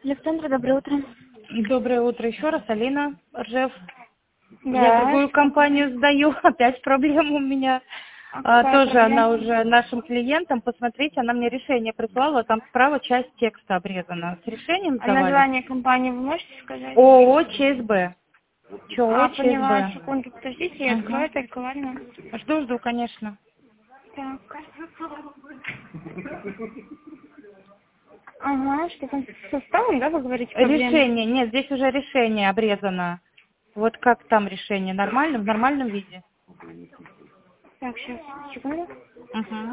Александра, доброе утро. Доброе утро еще раз, Алина Ржев. Да. Я другую компанию сдаю, опять проблема у меня. Тоже проблема? она уже нашим клиентам, посмотрите, она мне решение прислала, там справа часть текста обрезана. С решением А сдавали? название компании вы можете сказать? ООО ЧСБ. ЧО Поняла, ЧСБ. секунду, подождите, я открою только, ладно? Жду, конечно. Так. Ага, что там с составом, да, вы говорите? Решение, нет, здесь уже решение обрезано. Вот как там решение? Нормально, в нормальном виде? Так, сейчас, секунду. Угу.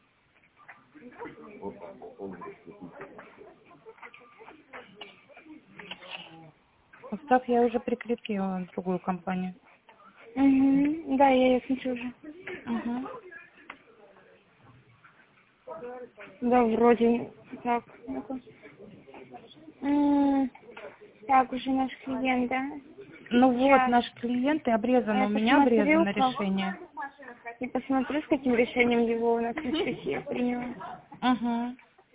Устав я уже прикрепила в другую компанию. Угу. Да, я ее смотрю уже. Угу. Да, вроде. Так, ну-ка. Так, уже наш клиент, да? Ну вот, Сейчас. наш клиент и обрезано, у Я меня посмотрю, обрезано как. решение. И посмотрю, с каким решением его у нас на сессии приняла. Угу.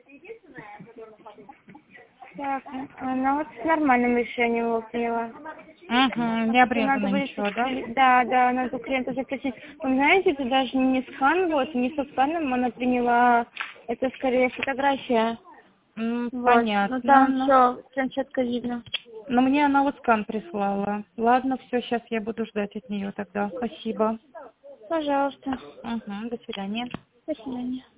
Так, она вот с нормальным решением его приняла. Угу, не Надо обрезано будет, ничего, да? да, надо у клиента запросить. Вы знаете, это даже не скан, вот, не со сканом она приняла, это скорее фотография. Вот, ну Понятно. там все, прям четко видно. Но мне она вот скан прислала. Ладно, все, сейчас я буду ждать от нее тогда. Спасибо. Пожалуйста. Угу, до свидания. До свидания.